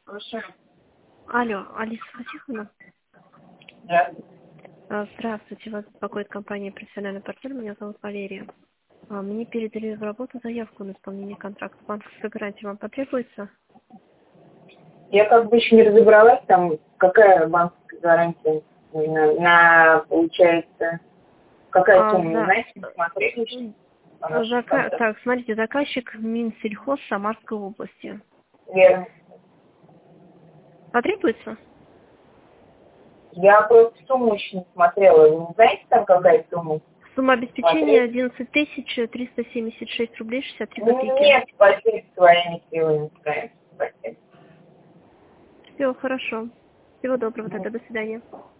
Слушаю. Алло, Алиса Фатиховна? Да. Здравствуйте, вас беспокоит компания «Профессиональный портфель». Меня зовут Валерия. Мне передали в работу заявку на исполнение контракта банковской гарантии. Вам потребуется? Я как бы еще не разобралась, там какая банковская гарантия нужна, получается, какая сумма, не знаете, смотрели? Так, смотрите, заказчик Минсельхоз Самарской области. Верно. Потребуется? Я просто сумму еще не смотрела. Вы не знаете, там какая сумма? Сумма обеспечения 11 376 рублей 63 копейки. Нет, спасибо, своими силами справимся. Спасибо. Все, хорошо. Всего доброго тогда, до свидания.